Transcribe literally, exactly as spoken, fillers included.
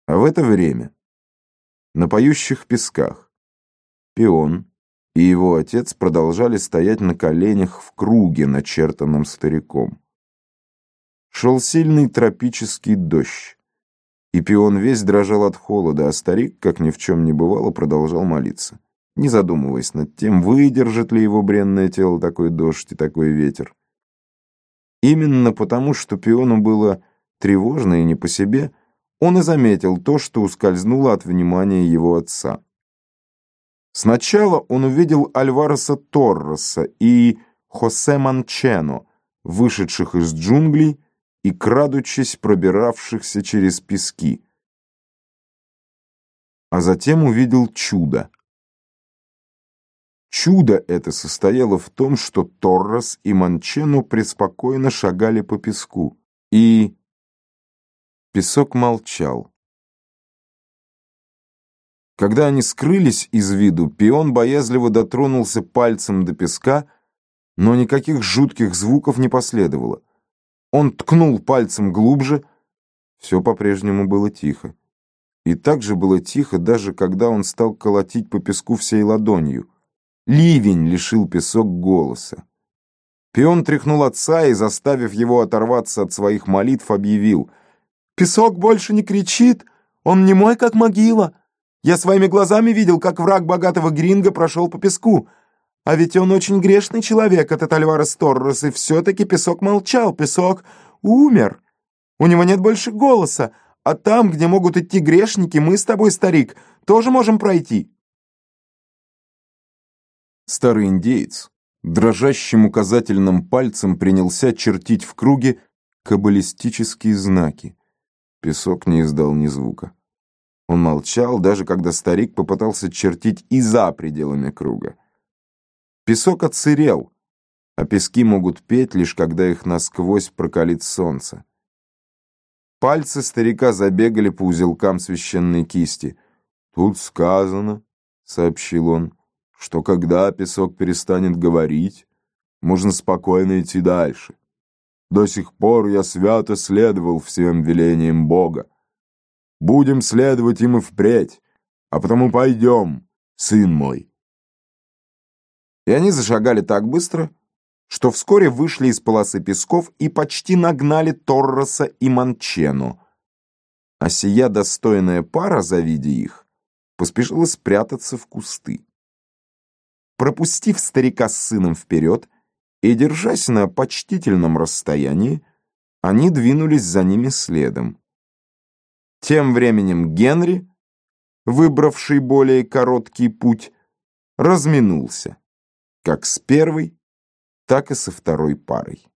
А в это время на поющих песках Пион и его отец продолжали стоять на коленях в круге, начертанном стариком. Шел сильный тропический дождь, и Пион весь дрожал от холода, а старик, как ни в чем не бывало, продолжал молиться, не задумываясь над тем, выдержит ли его бренное тело такой дождь и такой ветер. Именно потому, что Пиону было тревожно и не по себе, он и заметил то, что ускользнуло от внимания его отца. Сначала он увидел Альвареса Торреса и Хосе Манчено, вышедших из джунглей и, крадучись, пробиравшихся через пески. А затем увидел чудо. Чудо это состояло в том, что Торрес и Манчено преспокойно шагали по песку, и песок молчал. Когда они скрылись из виду, Пион боязливо дотронулся пальцем до песка, но никаких жутких звуков не последовало. Он ткнул пальцем глубже, все по-прежнему было тихо. И так же было тихо, даже когда он стал колотить по песку всей ладонью. Ливень лишил песок голоса. Пион тряхнул отца и, заставив его оторваться от своих молитв, объявил: «Песок больше не кричит, он немой, как могила. Я своими глазами видел, как враг богатого гринго прошел по песку. А ведь он очень грешный человек, этот Альварес Торрес, и все-таки песок молчал, песок умер. У него нет больше голоса, а там, где могут идти грешники, мы с тобой, старик, тоже можем пройти». Старый индеец дрожащим указательным пальцем принялся чертить в круге каббалистические знаки. Песок не издал ни звука. Он молчал, даже когда старик попытался чертить и за пределами круга. Песок отсырел, а пески могут петь, лишь когда их насквозь прокалит солнце. Пальцы старика забегали по узелкам священной кисти. «Тут сказано, — сообщил он, — что когда песок перестанет говорить, можно спокойно идти дальше. До сих пор я свято следовал всем велениям Бога. Будем следовать им и впредь, а потому пойдем, сын мой». И они зашагали так быстро, что вскоре вышли из полосы песков и почти нагнали Торреса и Манчено. А сия достойная пара, завидя их, поспешила спрятаться в кусты. Пропустив старика с сыном вперед и держась на почтительном расстоянии, они двинулись за ними следом. Тем временем Генри, выбравший более короткий путь, разминулся как с первой, так и со второй парой.